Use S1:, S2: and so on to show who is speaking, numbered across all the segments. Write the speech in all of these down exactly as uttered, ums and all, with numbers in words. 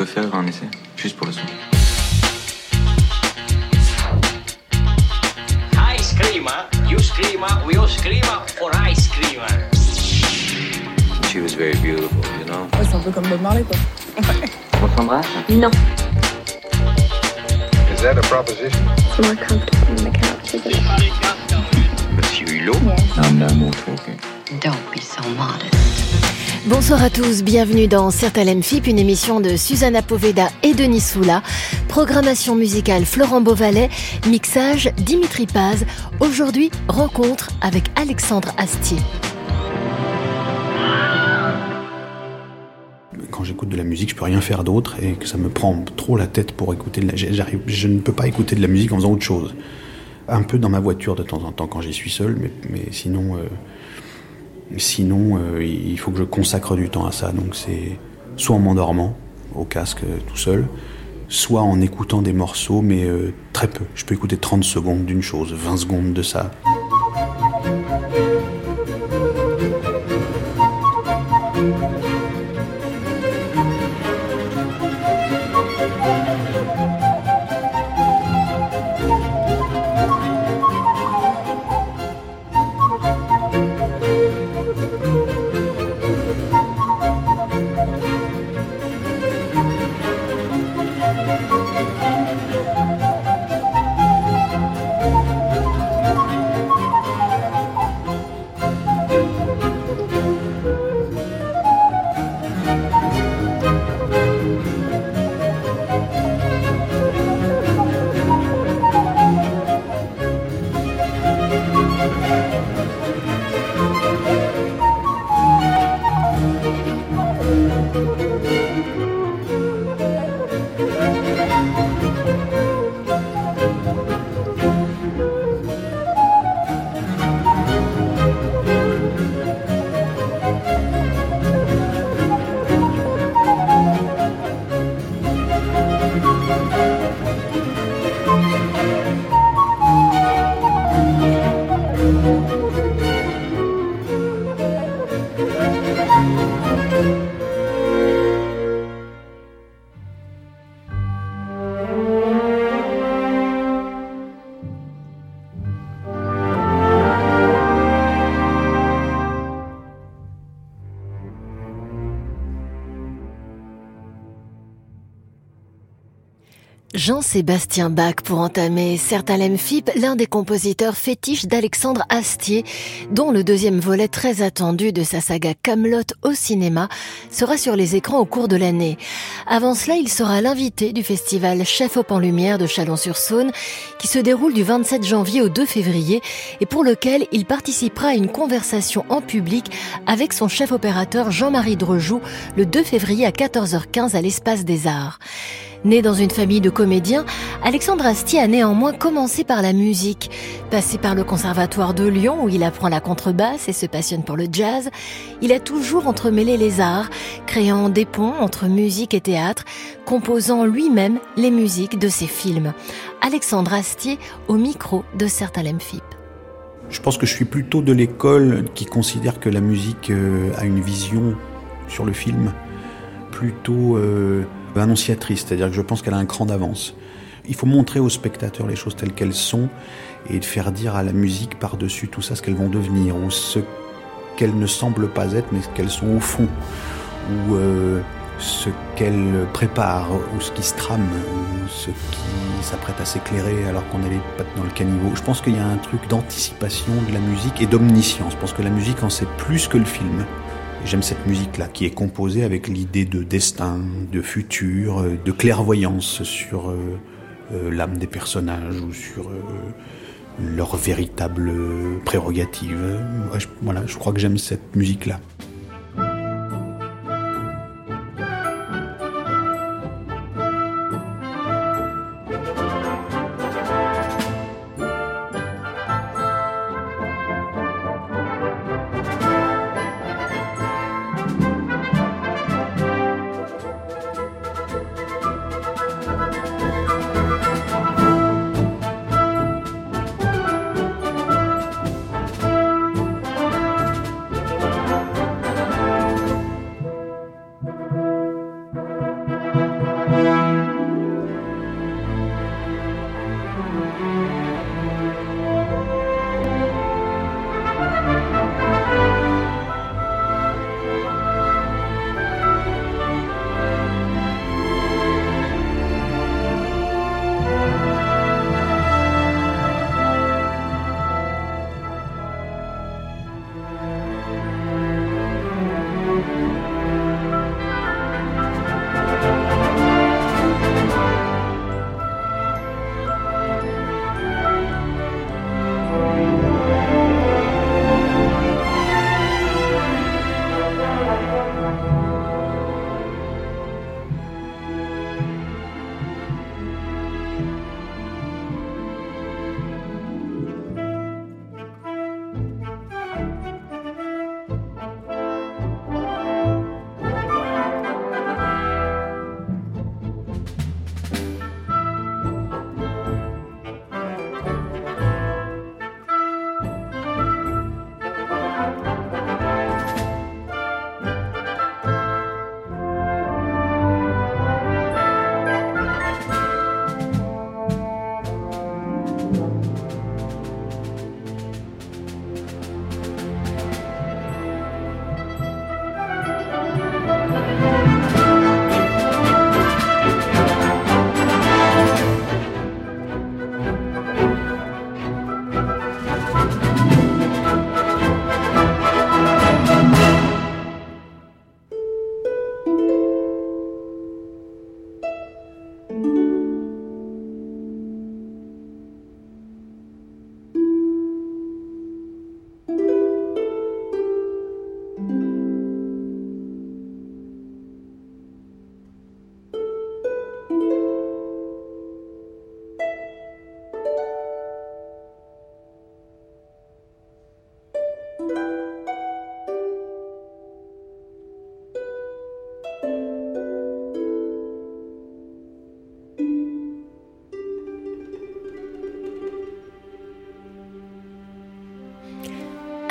S1: peux faire un essai, juste pour le son.
S2: Ice creamer, you screamer, we all screamer for ice creamer.
S1: She was very beautiful, you know.
S3: Ouais, c'est un peu comme Bob Marley, quoi.
S1: On s'embrasse?
S4: Non.
S5: Is that a proposition?
S4: It's more comfortable on the couch, isn't it?
S1: Monsieur Hulot?
S4: Yes.
S1: Un amour choqué.
S4: Don't be so modest.
S6: Bonsoir à tous, bienvenue dans Certains F I P, une émission de Susanna Poveda et Denis Soula. Programmation musicale Florent Beauvalet, mixage Dimitri Paz. Aujourd'hui, rencontre avec Alexandre Astier.
S7: Quand j'écoute de la musique, je peux rien faire d'autre et que ça me prend trop la tête pour écouter de la... J'arrive... Je ne peux pas écouter de la musique en faisant autre chose. Un peu dans ma voiture de temps en temps quand j'y suis seul, mais, mais sinon... Euh... Sinon, euh, il faut que je consacre du temps à ça. Donc c'est soit en m'endormant, au casque, euh, tout seul, soit en écoutant des morceaux, mais euh, très peu. Je peux écouter trente secondes d'une chose, vingt secondes de ça.
S6: Jean-Sébastien Bach pour entamer Certains F I P, l'un des compositeurs fétiches d'Alexandre Astier, dont le deuxième volet très attendu de sa saga Kaamelott au cinéma sera sur les écrans au cours de l'année. Avant cela, il sera l'invité du festival Chef Op en Lumière de Chalon-sur-Saône, qui se déroule du vingt-sept janvier au deux février et pour lequel il participera à une conversation en public avec son chef opérateur Jean-Marie Drejoux le deux février à quatorze heures quinze à l'Espace des Arts. Né dans une famille de comédiens, Alexandre Astier a néanmoins commencé par la musique. Passé par le Conservatoire de Lyon où il apprend la contrebasse et se passionne pour le jazz, il a toujours entremêlé les arts, créant des ponts entre musique et théâtre, composant lui-même les musiques de ses films. Alexandre Astier au micro de Certains F I P.
S7: Je pense que je suis plutôt de l'école qui considère que la musique euh, a une vision sur le film plutôt... Euh annonciatrice, c'est-à-dire que je pense qu'elle a un cran d'avance. Il faut montrer aux spectateurs les choses telles qu'elles sont et de faire dire à la musique par-dessus tout ça ce qu'elles vont devenir ou ce qu'elles ne semblent pas être mais ce qu'elles sont au fond ou euh, ce qu'elles préparent ou ce qui se trame ou ce qui s'apprête à s'éclairer alors qu'on a les pattes dans le caniveau. Je pense qu'il y a un truc d'anticipation de la musique et d'omniscience. Je pense que la musique en sait plus que le film. J'aime cette musique-là, qui est composée avec l'idée de destin, de futur, de clairvoyance sur euh, euh, l'âme des personnages ou sur euh, leurs véritables prérogatives. Ouais, je, voilà, je crois que j'aime cette musique-là.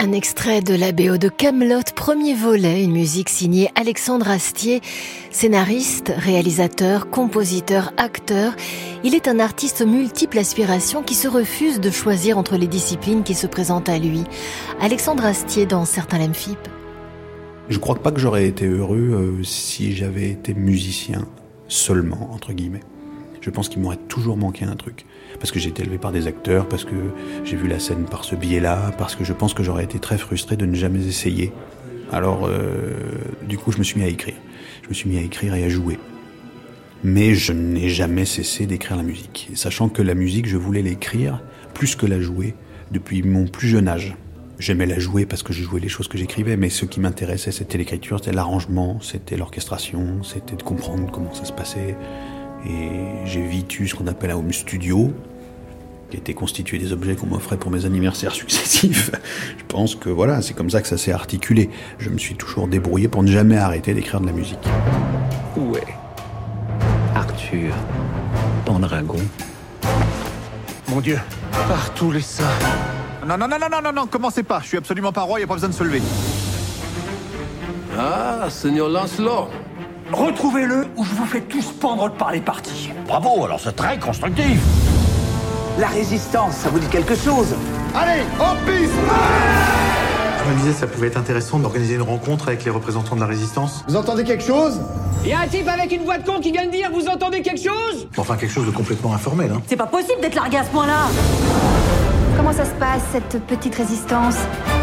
S6: Un extrait de la B O de Kaamelott, premier volet, une musique signée Alexandre Astier, scénariste, réalisateur, compositeur, acteur. Il est un artiste aux multiples aspirations qui se refuse de choisir entre les disciplines qui se présentent à lui. Alexandre Astier dans Certains l'aiment Phip.
S7: Je crois pas que j'aurais été heureux euh, si j'avais été musicien seulement, entre guillemets. Je pense qu'il m'aurait toujours manqué un truc. Parce que j'ai été élevé par des acteurs, parce que j'ai vu la scène par ce biais-là, parce que je pense que j'aurais été très frustré de ne jamais essayer. Alors, euh, du coup, je me suis mis à écrire. Je me suis mis à écrire et à jouer. Mais je n'ai jamais cessé d'écrire la musique. Et sachant que la musique, je voulais l'écrire plus que la jouer depuis mon plus jeune âge. J'aimais la jouer parce que je jouais les choses que j'écrivais, mais ce qui m'intéressait, c'était l'écriture, c'était l'arrangement, c'était l'orchestration, c'était de comprendre comment ça se passait. Et j'ai vécu ce qu'on appelle un home studio, qui était constitué des objets qu'on m'offrait pour mes anniversaires successifs. Je pense que voilà, c'est comme ça que ça s'est articulé. Je me suis toujours débrouillé pour ne jamais arrêter d'écrire de la musique.
S1: Où est Arthur, ton dragon?
S3: Mon Dieu, par tous les saints. Non, non, non, non, non, non, non, commencez pas. Je suis absolument pas roi, y a pas besoin de se lever.
S5: Ah, Seigneur Lancelot.
S8: Retrouvez-le ou je vous fais tous pendre par les parties.
S9: Bravo, alors c'est très constructif.
S8: La résistance, ça vous dit quelque chose?
S3: Allez, en piste!
S10: Je me disais, ça pouvait être intéressant d'organiser une rencontre avec les représentants de la résistance.
S3: Vous entendez quelque chose?
S2: Il y a un type avec une voix de con qui vient de dire « Vous entendez quelque chose ?»
S10: Enfin, quelque chose de complètement informel, hein.
S11: C'est pas possible d'être largué à ce point-là.
S4: Comment ça se passe, cette petite résistance?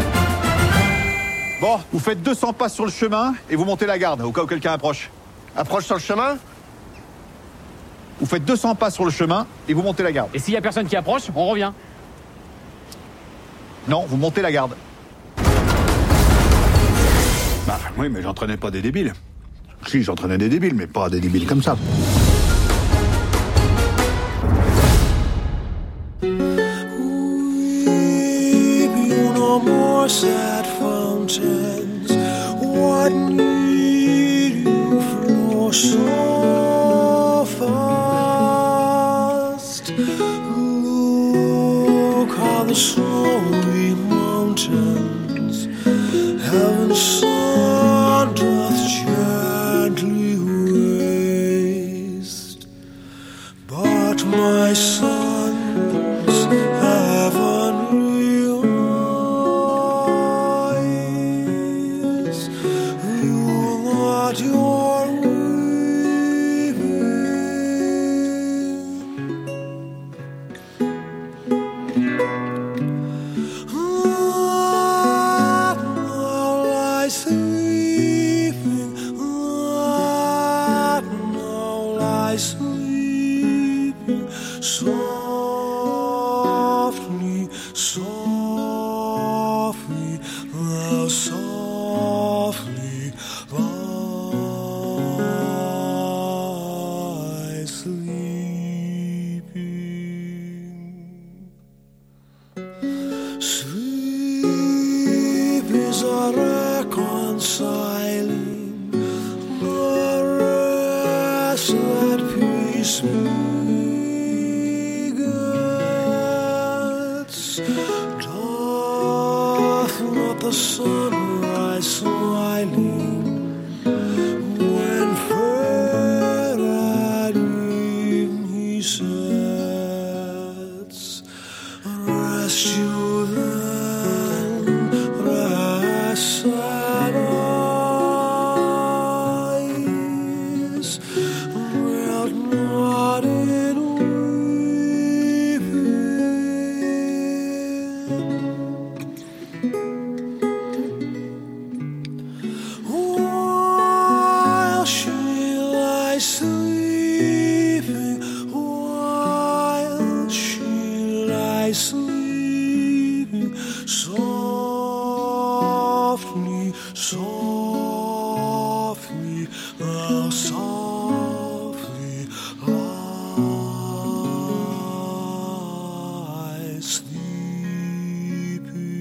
S3: Bon, vous faites deux cents pas sur le chemin et vous montez la garde, au cas où quelqu'un approche.
S9: Approche sur le chemin.
S3: Vous faites deux cents pas sur le chemin et vous montez la garde.
S2: Et s'il y a personne qui approche, on revient.
S3: Non, vous montez la garde.
S9: Bah oui, mais j'entraînais pas des débiles. Si, j'entraînais des débiles, mais pas des débiles comme ça.
S12: Sad fountains, what need you flow so fast? Look how the snowy mountains, heaven's sun doth gently waste. But my sons haven't softly, softly, now softly lie sleeping. Sleep is a reconciling, a rest that peace the sunrise smiling when fair at eve he sets. Rest you then, rest sad eyes, melt not in sleeping softly, softly, now softly lie sleeping.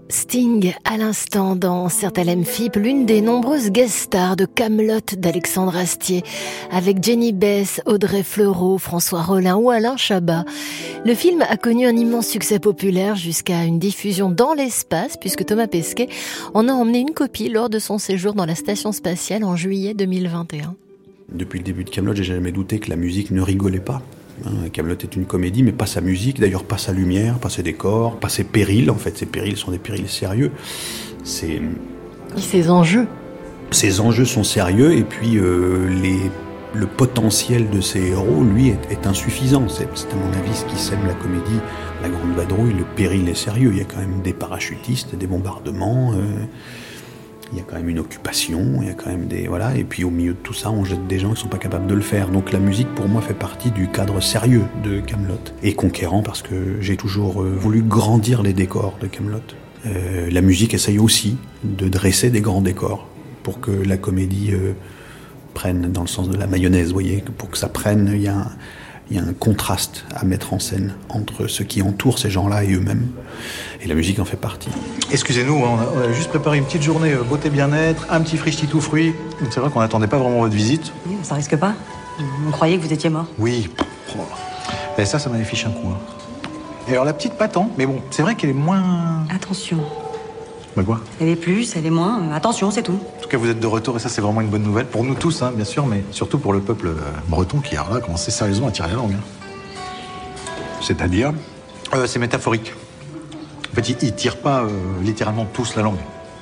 S6: Sting, à l'instant dans Certes-Lem Phip, l'une des nombreuses guest stars de Kaamelott d'Alexandre Astier, avec Jenny Bess, Audrey Fleurot, François Rollin ou Alain Chabat. Le film a connu un immense succès populaire jusqu'à une diffusion dans l'espace, puisque Thomas Pesquet en a emmené une copie lors de son séjour dans la station spatiale en juillet deux mille vingt et un.
S7: Depuis le début de Kaamelott, j'ai jamais douté que la musique ne rigolait pas. Kaamelott est une comédie, mais pas sa musique, d'ailleurs pas sa lumière, pas ses décors, pas ses périls. En fait, ces périls sont des périls sérieux. C'est...
S6: Et ses enjeux.
S7: Ces enjeux sont sérieux, et puis euh, les... le potentiel de ces héros, lui, est, est insuffisant. C'est, c'est à mon avis ce qui sème la comédie, la grande vadrouille. Le péril est sérieux. Il y a quand même des parachutistes, des bombardements. Euh... Il y a quand même une occupation, il y a quand même des... Voilà, et puis au milieu de tout ça, on jette des gens qui ne sont pas capables de le faire. Donc la musique, pour moi, fait partie du cadre sérieux de Kaamelott. Et conquérant, parce que j'ai toujours euh, voulu grandir les décors de Kaamelott. Euh, la musique essaye aussi de dresser des grands décors, pour que la comédie euh, prenne, dans le sens de la mayonnaise, vous voyez, pour que ça prenne, il y a un... Il y a un contraste à mettre en scène entre ceux qui entourent ces gens-là et eux-mêmes. Et la musique en fait partie.
S10: Excusez-nous, on a, on a juste préparé une petite journée euh, beauté bien-être, un petit frichti tout fruit. C'est vrai qu'on n'attendait pas vraiment votre visite.
S5: Oui, ça risque pas. On croyait que vous étiez mort.
S10: Oui. Et ça, ça m'avait fiché un coup. Hein. Et alors la petite pas tant, mais bon, c'est vrai qu'elle est moins...
S5: Attention.
S10: Bah quoi ?
S5: Elle est plus, elle est moins. Attention, c'est tout.
S10: En tout cas, vous êtes de retour et ça, c'est vraiment une bonne nouvelle. Pour nous tous, hein, bien sûr, mais surtout pour le peuple euh, breton qui a là commencé sérieusement à tirer la langue. Hein.
S9: C'est-à-dire
S10: euh, C'est métaphorique. En fait, ils, ils tirent pas euh, littéralement tous la langue.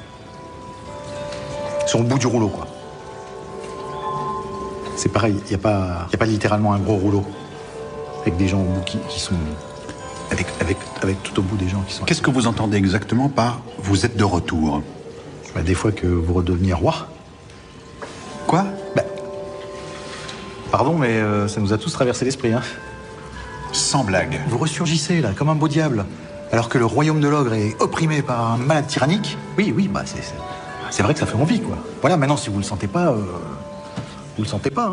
S10: Ils sont au bout du rouleau, quoi. C'est pareil, il n'y a, a pas littéralement un gros rouleau avec des gens au bout qui, qui sont... Avec, avec, avec tout au bout des gens qui sont...
S9: Qu'est-ce que vous entendez exactement par « vous êtes de retour » ?
S10: Bah, des fois que vous redeveniez roi.
S9: Quoi ?
S10: Bah, pardon, mais euh, ça nous a tous traversé l'esprit. Hein.
S9: Sans blague.
S10: Vous ressurgissez, là, comme un beau diable. Alors que le royaume de l'ogre est opprimé par un malade tyrannique. Oui, oui, bah c'est, c'est, c'est vrai que ça fait envie, quoi. Voilà, maintenant, si vous le sentez pas, euh, vous le sentez pas. Hein.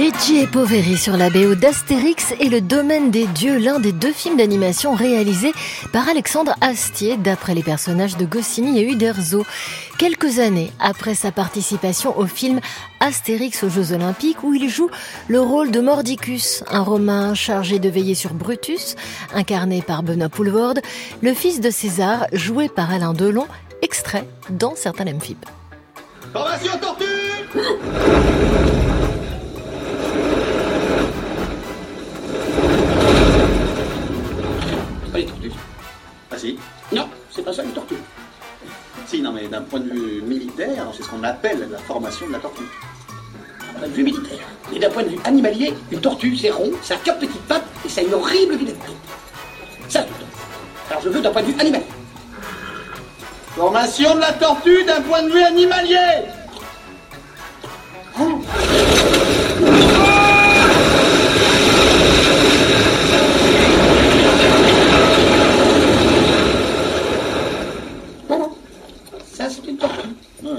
S6: Luigi Poveri sur la B O d'Astérix et le domaine des dieux, l'un des deux films d'animation réalisés par Alexandre Astier d'après les personnages de Goscinny et Uderzo. Quelques années après sa participation au film Astérix aux Jeux Olympiques où il joue le rôle de Mordicus, un Romain chargé de veiller sur Brutus, incarné par Benoît Poelvoorde, le fils de César joué par Alain Delon, extrait dans certains L M F I P.
S11: Formation tortue!
S13: Pas les tortues. Ah si? Non, c'est pas ça les tortues. Si, non mais d'un point de vue militaire, c'est ce qu'on appelle la formation de la tortue.
S14: D'un point de vue militaire. Et d'un point de vue animalier, une tortue, c'est rond, ça a quatre petites pattes et ça a une horrible vilaine tête. Ça, c'est une tortue. Alors je veux d'un point de vue animalier.
S13: Formation de la tortue d'un point de vue animalier. Oh.
S14: Voilà. Ça, c'est une tortue. Ouais.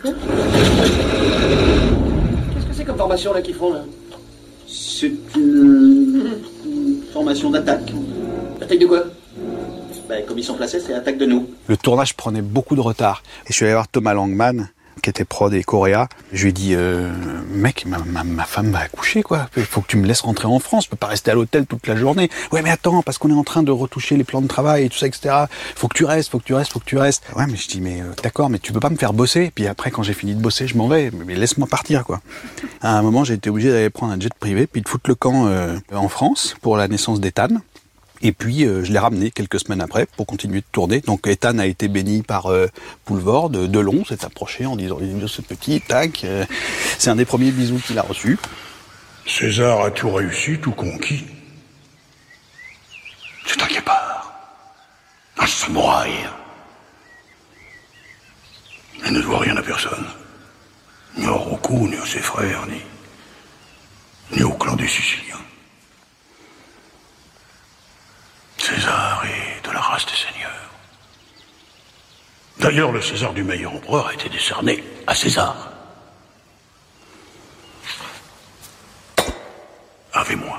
S14: Qu'est-ce que c'est comme formation là qu'ils font là?
S13: C'est une... une formation d'attaque.
S14: Attaque de quoi?
S13: Ben, comme ils sont placés, c'est attaque de nous.
S7: Le tournage prenait beaucoup de retard. Et je suis allé voir Thomas Langman, qui était prod et Coréa. Je lui ai dit, euh, mec, ma, ma, ma femme va accoucher, quoi. Il faut que tu me laisses rentrer en France. Je peux pas rester à l'hôtel toute la journée. Ouais, mais attends, parce qu'on est en train de retoucher les plans de travail et tout ça, et cetera. Faut que tu restes, faut que tu restes, faut que tu restes. Ouais, mais je dis, mais euh, d'accord, mais tu peux pas me faire bosser. Puis après, quand j'ai fini de bosser, je m'en vais. Mais laisse-moi partir, quoi. À un moment, j'ai été obligé d'aller prendre un jet privé, puis de foutre le camp euh, en France pour la naissance d'Ethan. Et puis, euh, je l'ai ramené quelques semaines après pour continuer de tourner. Donc, Ethan a été béni par euh, Poelvoorde. Delon s'est approché en disant « C'est petit, tac. Euh, » C'est un des premiers bisous qu'il a reçus.
S9: César a tout réussi, tout conquis. C'est un guépard. Un samouraï. Il ne doit rien à personne. Ni au Rocco, ni à ses frères, ni... ni au clan des Siciliens. César est de la race des seigneurs. D'ailleurs, le César du meilleur empereur a été décerné à César. Avez-moi.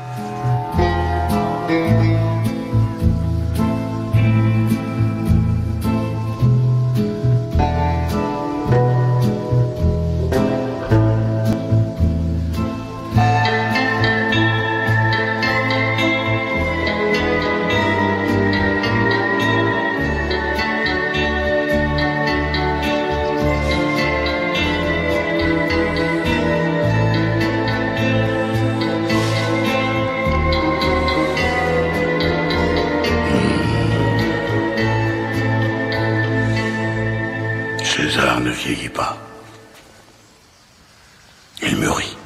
S9: César ne vieillit pas. Il mûrit.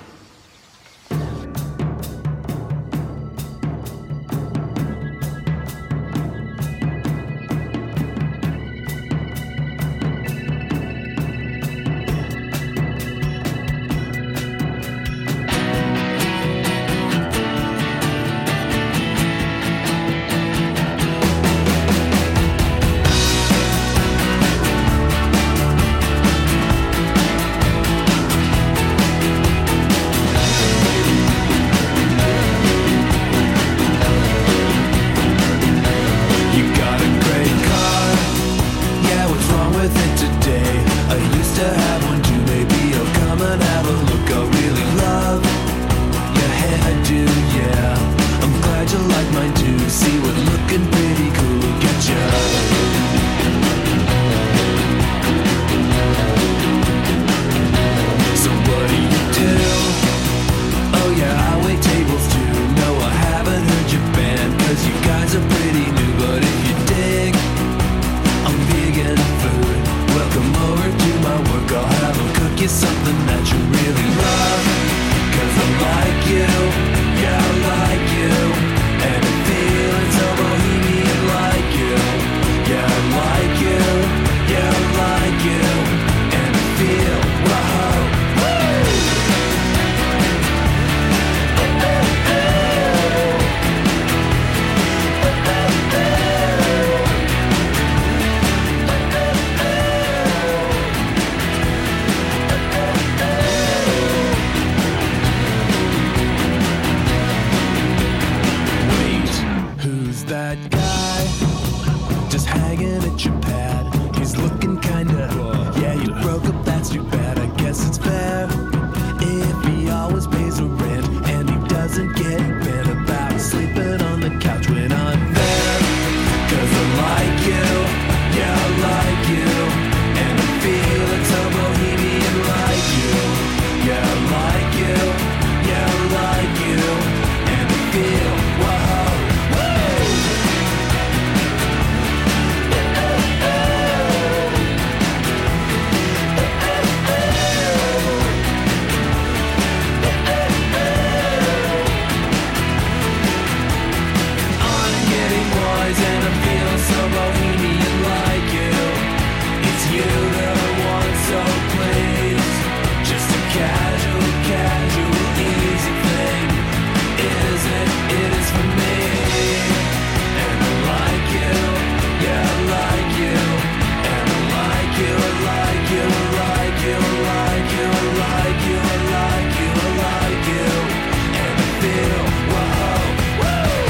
S12: guy just hanging at your pad. He's looking kinda, yeah, you broke up, that's too bad. I guess it's fair if he always pays the rent and he doesn't get bent about sleeping on the couch when I'm there. Cause I like you, yeah, I like you, and I feel it's a bohemian like you. Yeah, I like you, yeah, I like you, and I feel, whoa, and I feel so bohemian like you. It's you that I want, so please. Just a casual, casual, easy thing. Is it? It is for me. And I like you, yeah, I like you. And I like you, I like you, I like you, I like you, I like you, I like you, I like you. And I feel, whoa, woo!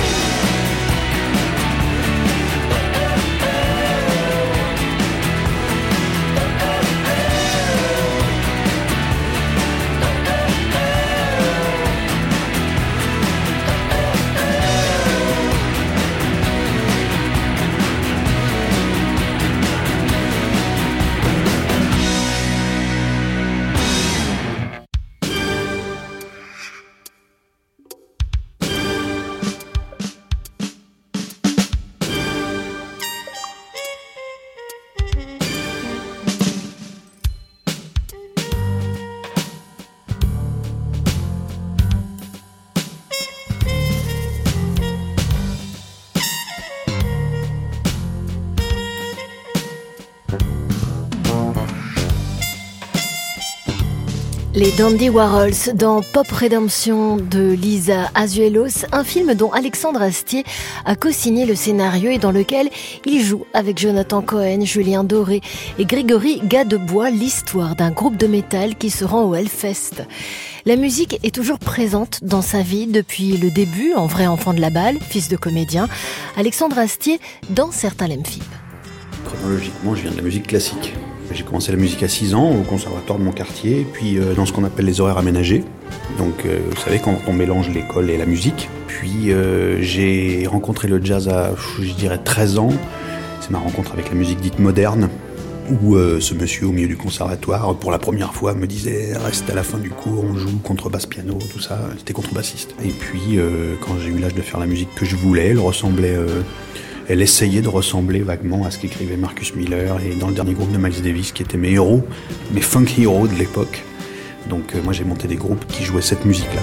S6: Les Dandy Warhols dans Pop Redemption de Lisa Azuelos, un film dont Alexandre Astier a co-signé le scénario et dans lequel il joue avec Jonathan Cohen, Julien Doré et Grégory Gadebois l'histoire d'un groupe de métal qui se rend au Hellfest. La musique est toujours présente dans sa vie depuis le début, en vrai enfant de la balle, fils de comédien. Alexandre Astier dans certains Lemphip.
S7: Chronologiquement, je viens de la musique classique. J'ai commencé la musique à six ans au conservatoire de mon quartier, puis euh, dans ce qu'on appelle les horaires aménagés. Donc euh, vous savez, quand on mélange l'école et la musique. Puis euh, j'ai rencontré le jazz à, je dirais, treize ans. C'est ma rencontre avec la musique dite moderne, où euh, ce monsieur au milieu du conservatoire, pour la première fois, me disait « Reste à la fin du cours, on joue contrebasse piano, tout ça ». J'étais contrebassiste. Et puis euh, quand j'ai eu l'âge de faire la musique que je voulais, elle ressemblait... Euh, Elle essayait de ressembler vaguement à ce qu'écrivait Marcus Miller et dans le dernier groupe de Miles Davis, qui étaient mes héros, mes funk héros de l'époque. Donc euh, moi j'ai monté des groupes qui jouaient cette musique-là.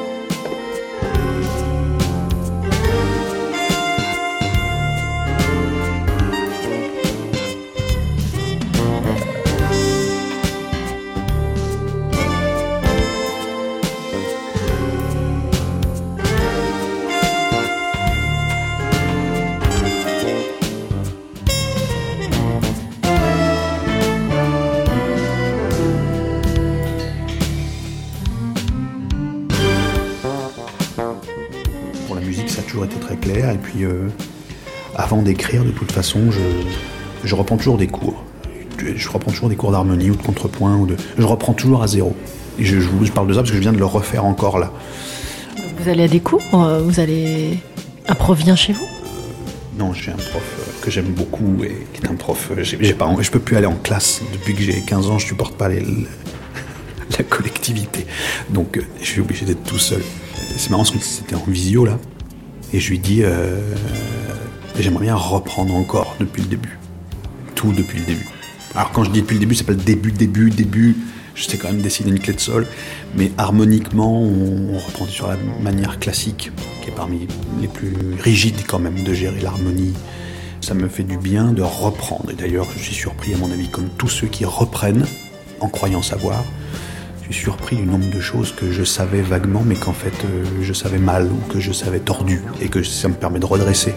S7: Et puis, euh, avant d'écrire, de toute façon, je, je reprends toujours des cours. Je reprends toujours des cours d'harmonie ou de contrepoint. Ou de, je reprends toujours à zéro. Et je, je, je parle de ça parce que je viens de le refaire encore là.
S6: Vous allez à des cours ? Vous allez... Un prof vient chez vous ?
S7: Non, j'ai un prof que j'aime beaucoup et qui est un prof... J'ai, j'ai pas, je peux plus aller en classe. Depuis que j'ai quinze ans, je supporte pas les, la collectivité. Donc, je suis obligé d'être tout seul. C'est marrant parce que c'était en visio là. Et je lui dis, euh, j'aimerais bien reprendre encore depuis le début. Tout depuis le début. Alors quand je dis depuis le début, c'est pas le début, début, début. Je sais quand même dessiner une clé de sol. Mais harmoniquement, on, on reprend sur la manière classique, qui est parmi les plus rigides quand même de gérer l'harmonie. Ça me fait du bien de reprendre. Et d'ailleurs, je suis surpris, à mon avis, comme tous ceux qui reprennent, en croyant savoir. Je suis surpris du nombre de choses que je savais vaguement, mais qu'en fait euh, je savais mal ou que je savais tordu, et que ça me permet de redresser.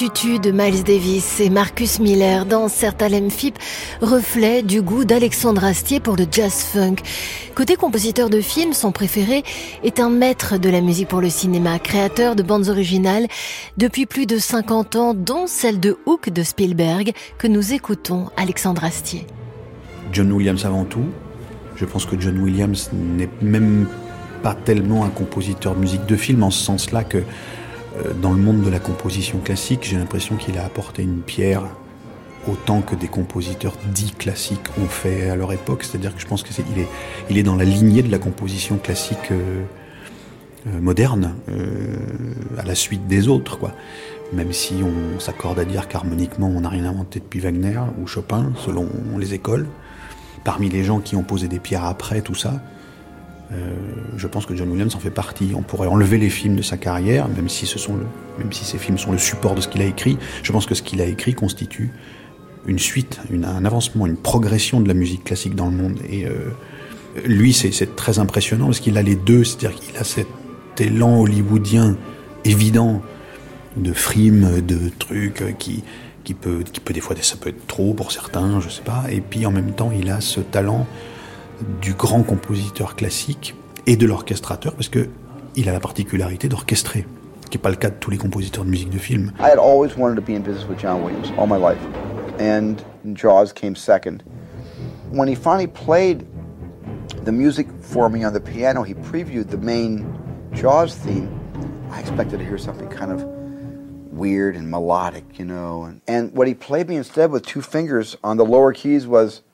S6: Tutu de Miles Davis et Marcus Miller dans Sertalem Phip, reflet du goût d'Alexandre Astier pour le jazz-funk. Côté compositeur de films, son préféré est un maître de la musique pour le cinéma, créateur de bandes originales depuis plus de cinquante ans, dont celle de Hook de Spielberg, que nous écoutons, Alexandre Astier.
S7: John Williams avant tout. Je pense que John Williams n'est même pas tellement un compositeur de musique de film, en ce sens-là que euh, dans le monde de la composition classique, j'ai l'impression qu'il a apporté une pierre autant que des compositeurs dits classiques ont fait à leur époque. C'est-à-dire que je pense qu'il est, il est dans la lignée de la composition classique euh, euh, moderne, euh, à la suite des autres, quoi. Même si on s'accorde à dire qu'harmoniquement, on n'a rien inventé depuis Wagner ou Chopin, selon les écoles. Parmi les gens qui ont posé des pierres après tout ça, euh, je pense que John Williams en fait partie. On pourrait enlever les films de sa carrière, même si, ce sont le, même si ces films sont le support de ce qu'il a écrit. Je pense que ce qu'il a écrit constitue une suite, une, un avancement, une progression de la musique classique dans le monde. Et euh, lui, c'est, c'est très impressionnant parce qu'il a les deux, c'est-à-dire qu'il a cet élan hollywoodien évident de frimes, de trucs qui, qui, peut, qui peut des fois, ça peut être trop pour certains, je sais pas. Et puis en même temps, il a ce talent du grand compositeur classique et de l'orchestrateur, parce que il a la particularité d'orchestrer, qui n'est pas le cas de tous les compositeurs de musique de film.
S15: I had always wanted to be in business with John Williams all my life, and Jaws came second. When he finally played the music for me on the piano, he previewed the main Jaws theme. I expected to hear something kind of weird and melodic, you know, and, and what he played me instead with two fingers on the lower keys was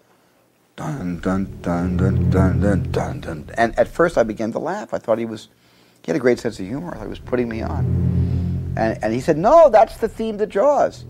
S15: dun dun dun dun dun dun dun dun. And at first I began to laugh. I thought he was, he had a great sense of humor. I thought he was putting me on. And, and he said, no, that's the theme to Jaws.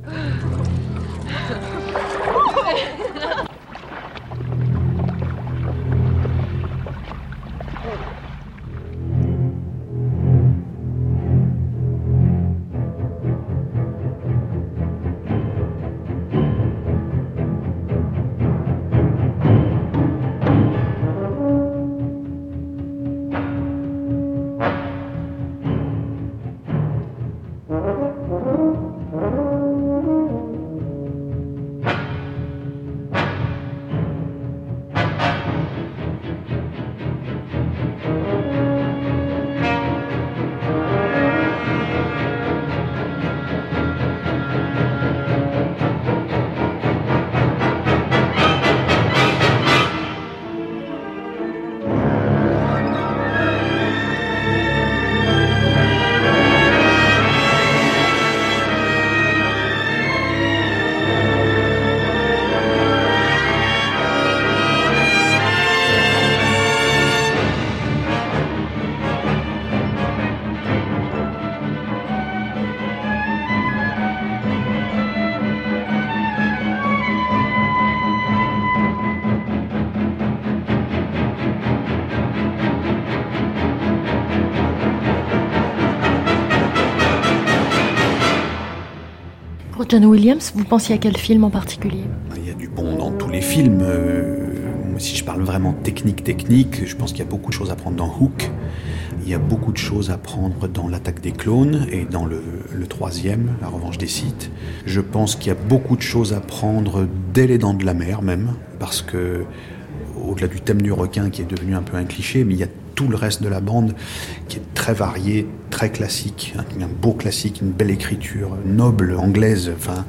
S6: John Williams, vous pensiez à quel film en particulier ?
S7: Il y a du bon dans tous les films. Euh, si je parle vraiment technique, technique, je pense qu'il y a beaucoup de choses à prendre dans Hook. Il y a beaucoup de choses à prendre dans L'Attaque des clones et dans le, le troisième, La Revanche des Sith. Je pense qu'il y a beaucoup de choses à prendre dès Les Dents de la Mer même, parce que au-delà du thème du requin qui est devenu un peu un cliché, mais il y a tout le reste de la bande qui est très varié, très classique, un, un beau classique, une belle écriture, noble, anglaise, enfin,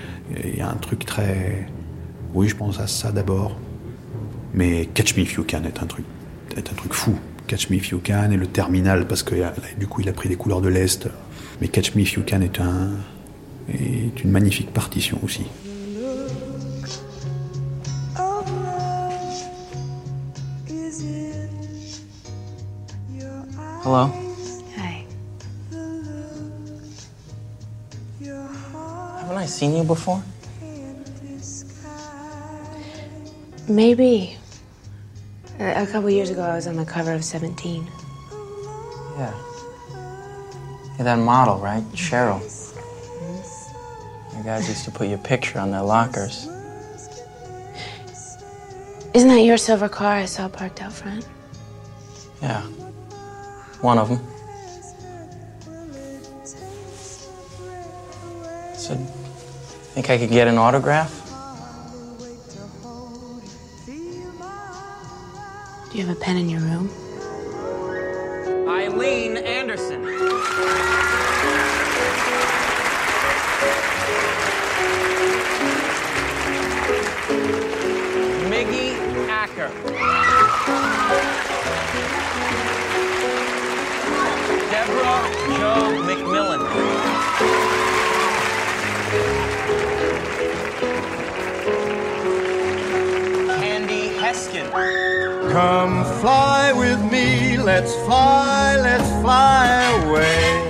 S7: il y a un truc très... Oui, je pense à ça d'abord, mais Catch Me If You Can est un truc, est un truc fou. Catch Me If You Can et le Terminal, parce que du coup il a pris des couleurs de l'Est, mais Catch Me If You Can est, un, est une magnifique partition aussi.
S16: Hello.
S17: Hi.
S16: Haven't I seen you before?
S17: Maybe. A, a couple years ago, I was on the cover of Seventeen.
S16: Yeah. You're that model, right? Cheryl. You guys used to put your picture on their lockers.
S17: Isn't that your silver car I saw parked out front?
S16: Yeah. One of them. said, think I could get an autograph?
S17: Do you have a pen in your room?
S16: Eileen Anderson. Miggy Acker. Deborah Jo McMillan. Candy Heskin.
S12: Come fly with me, let's fly, let's fly away.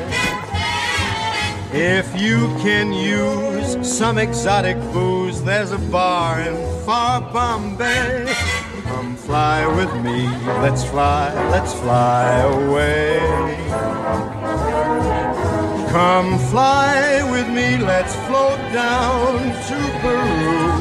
S12: If you can use some exotic booze, there's a bar in far Bombay. Come fly with me, let's fly, let's fly away. Come fly with me, let's float down to Peru.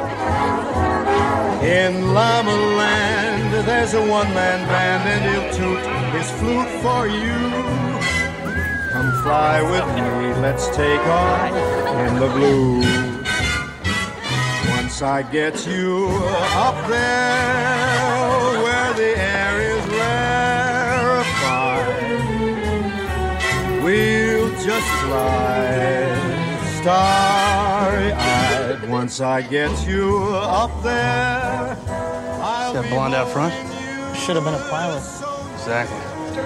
S12: In Llama Land, there's a one-man band and he'll toot his flute for you. Come fly with me, let's take off in the blue. Once I get you up there where the air is rarefied, we'll just fly starry-eyed. Once I get you up there, I'll
S18: that blonde out front? Should have been a pilot.
S16: Exactly.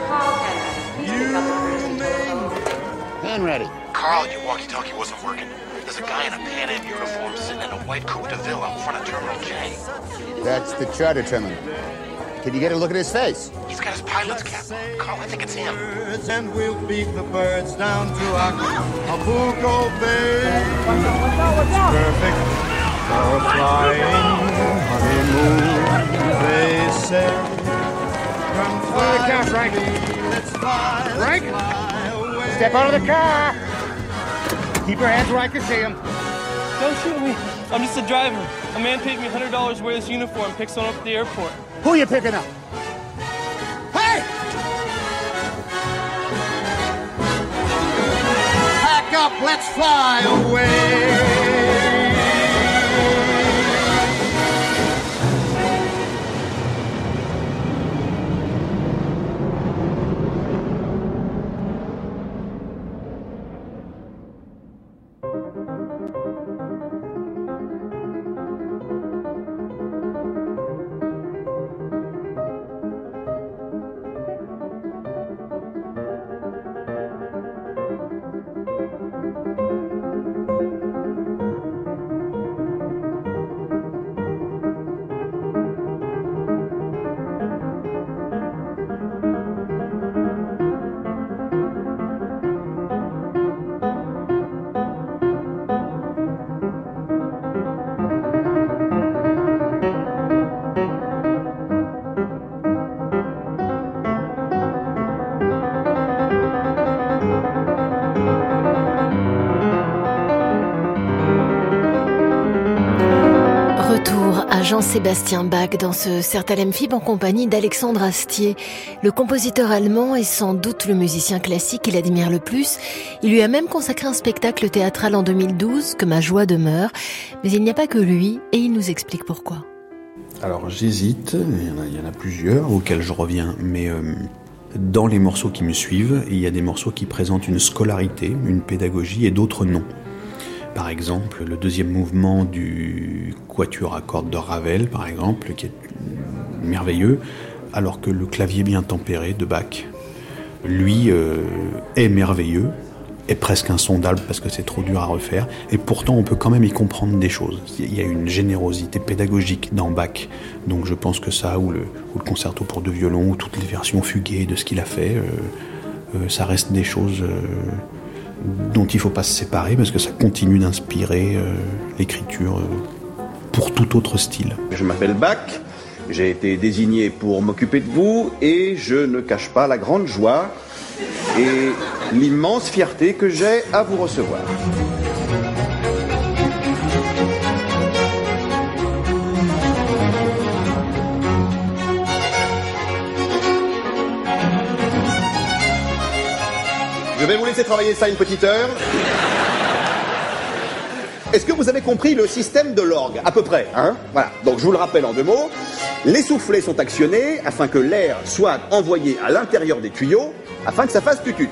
S18: Man ready.
S19: Carl, your walkie-talkie wasn't working. There's a guy in a Pan Am uniform sitting in a white Coupe de Ville in front of Terminal J.
S18: That's the charter terminal. Can you get a look at his face?
S19: He's got his pilot's cap on. Carl, I think it's him.
S12: And we'll beat the birds down to Acapulco Bay. It's perfect for a flying honeymoon, they say. Come fly
S18: the car, Frank.
S12: Let's fly,
S18: Frank,
S12: fly away.
S18: Step out of the car. Keep your hands where I can see them.
S20: Don't shoot me. I'm just a driver. A man paid me one hundred dollars to wear this uniform, pick someone up at the airport.
S18: Who are you picking up? Hey!
S12: Pack up, let's fly away.
S6: Jean-Sébastien Bach dans ce Sertalem Fib en compagnie d'Alexandre Astier. Le compositeur allemand est sans doute le musicien classique qu'il admire le plus. Il lui a même consacré un spectacle théâtral en deux mille douze, Que ma joie demeure. Mais il n'y a pas que lui, et il nous explique pourquoi.
S7: Alors j'hésite, il y en a, il y en a plusieurs auxquels je reviens, mais euh, dans les morceaux qui me suivent, il y a des morceaux qui présentent une scolarité, une pédagogie et d'autres non. Par exemple, le deuxième mouvement du quatuor à cordes de Ravel, par exemple, qui est merveilleux, alors que le clavier bien tempéré de Bach, lui, euh, est merveilleux, est presque insondable parce que c'est trop dur à refaire, et pourtant on peut quand même y comprendre des choses. Il y a une générosité pédagogique dans Bach, donc je pense que ça, ou le, ou le concerto pour deux violons, ou toutes les versions fuguées de ce qu'il a fait, euh, euh, ça reste des choses... Euh, dont il ne faut pas se séparer parce que ça continue d'inspirer euh, l'écriture euh, pour tout autre style.
S21: Je m'appelle Bach, j'ai été désigné pour m'occuper de vous et je ne cache pas la grande joie et l'immense fierté que j'ai à vous recevoir. Je vais vous laisser travailler ça une petite heure. est-ce que vous avez compris le système de l'orgue, à peu près, hein? Voilà, donc je vous le rappelle en deux mots. Les soufflets sont actionnés afin que l'air soit envoyé à l'intérieur des tuyaux, afin que ça fasse tutut.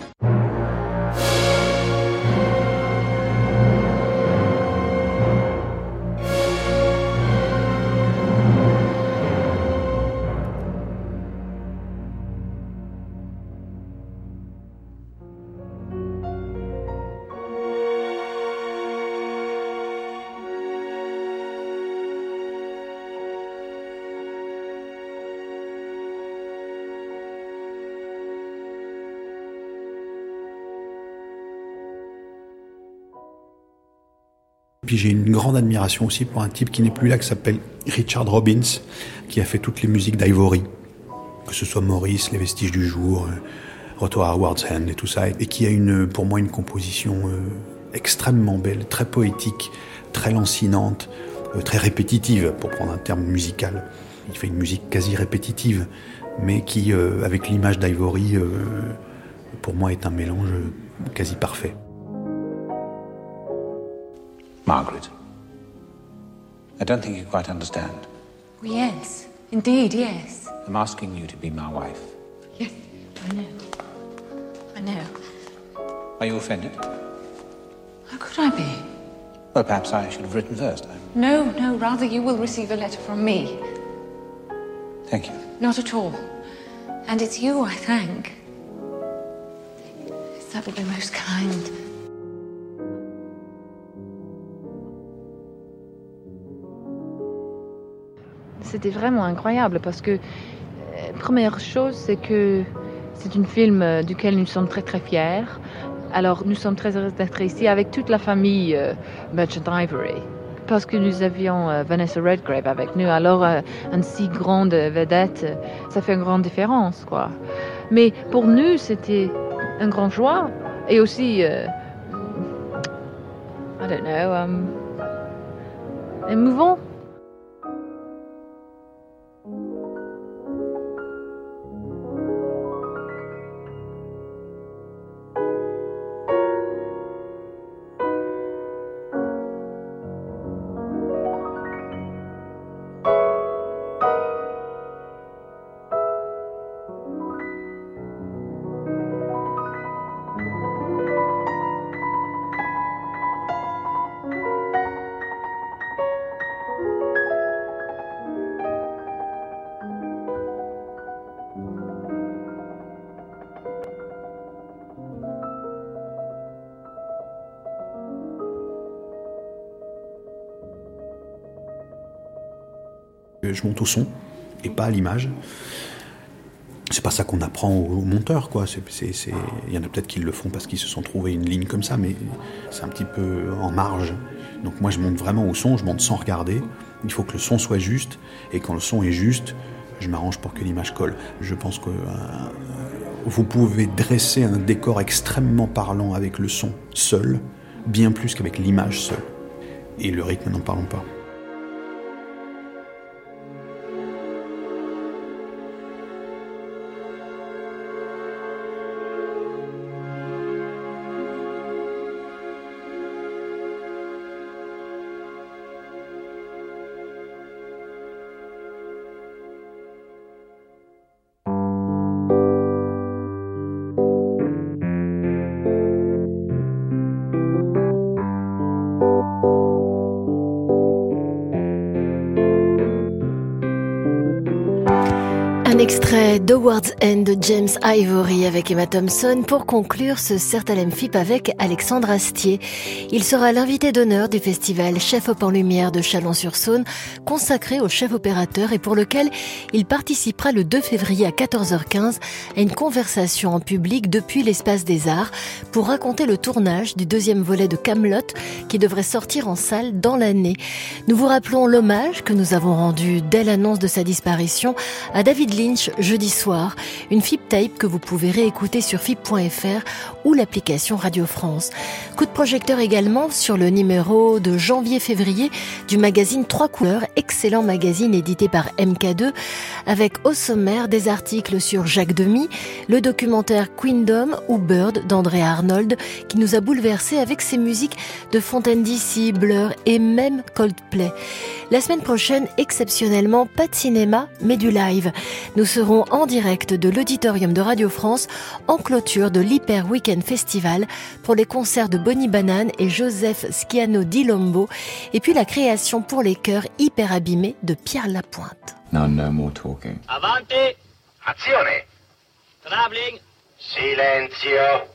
S7: Puis j'ai une grande admiration aussi pour un type qui n'est plus là, qui s'appelle Richard Robbins, qui a fait toutes les musiques d'Ivory, que ce soit Maurice, Les Vestiges du Jour, Retour à Howard's End et tout ça, et qui a une, pour moi une composition euh, extrêmement belle, très poétique, très lancinante, euh, très répétitive, pour prendre un terme musical. Il fait une musique quasi répétitive, mais qui, euh, avec l'image d'Ivory, euh, pour moi est un mélange quasi parfait.
S1: Margaret, I don't think you quite understand.
S17: Oh, yes, indeed, yes.
S1: I'm asking you to be my wife.
S17: Yes, I know. I know.
S1: Are you offended?
S17: How could I be?
S1: Well, perhaps I should have written first.
S17: No, no, rather you will receive a letter from me.
S1: Thank you.
S17: Not at all. And it's you I thank. That would be most kind.
S22: C'était vraiment incroyable parce que, euh, première chose, c'est que c'est un film euh, duquel nous sommes très très fiers. Alors nous sommes très heureux d'être ici avec toute la famille euh, Merchant Ivory. Parce que nous avions euh, Vanessa Redgrave avec nous. Alors euh, une si grande vedette, euh, ça fait une grande différence, quoi. Mais pour nous, c'était une grande joie. Et aussi, euh, I don't know, um, émouvant.
S7: Je monte au son et pas à l'image. C'est pas ça qu'on apprend aux monteurs, quoi. C'est, c'est, c'est... Il y en a peut-être qui le font parce qu'ils se sont trouvés une ligne comme ça, mais c'est un petit peu en marge. Donc moi, je monte vraiment au son, je monte sans regarder. Il faut que le son soit juste, et quand le son est juste, je m'arrange pour que l'image colle. Je pense que euh, vous pouvez dresser un décor extrêmement parlant avec le son seul, bien plus qu'avec l'image seule. Et le rythme, n'en parlons pas.
S6: Un extrait d'Howard's End de James Ivory avec Emma Thompson pour conclure ce Certainem F I P avec Alexandre Astier. Il sera l'invité d'honneur du festival Chef Op en Lumière de Chalon-sur-Saône, consacré au chef opérateur et pour lequel il participera le deux février à quatorze heures quinze à une conversation en public depuis l'Espace des Arts pour raconter le tournage du deuxième volet de Kaamelott qui devrait sortir en salle dans l'année. Nous vous rappelons l'hommage que nous avons rendu dès l'annonce de sa disparition à David Lynch Lynch jeudi soir, une F I P tape que vous pouvez réécouter sur F I P point F R ou l'application Radio France. Coup de projecteur également sur le numéro de janvier-février du magazine Trois Couleurs, excellent magazine édité par M K deux, avec au sommaire des articles sur Jacques Demy, le documentaire Queendom ou Bird d'Andrea Arnold, qui nous a bouleversés avec ses musiques de Fontaine D C, Blur et même Coldplay. La semaine prochaine, exceptionnellement, pas de cinéma, mais du live. Nous serons en direct de l'auditorium de Radio France en clôture de l'Hyper Weekend Festival pour les concerts de Bonnie Banane et Joseph Schiano di Lombo et puis la création pour les chœurs Hyper Abîmés de Pierre Lapointe.
S1: No, no more talking.
S2: Avanti! Azione! Traveling!
S19: Silenzio!